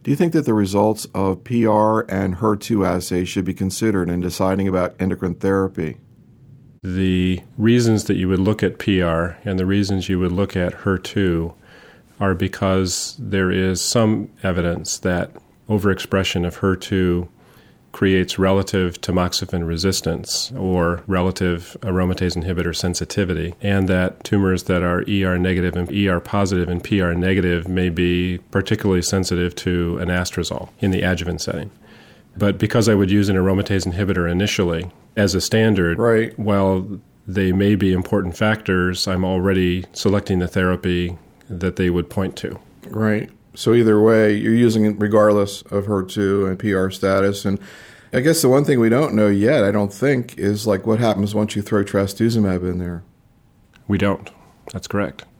Do you think that the results of PR and HER2 assays should be considered in deciding about endocrine therapy? The reasons that you would look at PR and the reasons you would look at HER2 are because there is some evidence that overexpression of HER2 creates relative tamoxifen resistance or relative aromatase inhibitor sensitivity, and that tumors that are ER negative and ER positive and PR negative may be particularly sensitive to anastrozole in the adjuvant setting. But because I would use an aromatase inhibitor initially as a standard, right, while they may be important factors, I'm already selecting the therapy that they would point to. Right. So either way, you're using it regardless of HER2 and PR status. And I guess the one thing we don't know yet, I don't think, is like what happens once you throw trastuzumab in there. We don't. That's correct.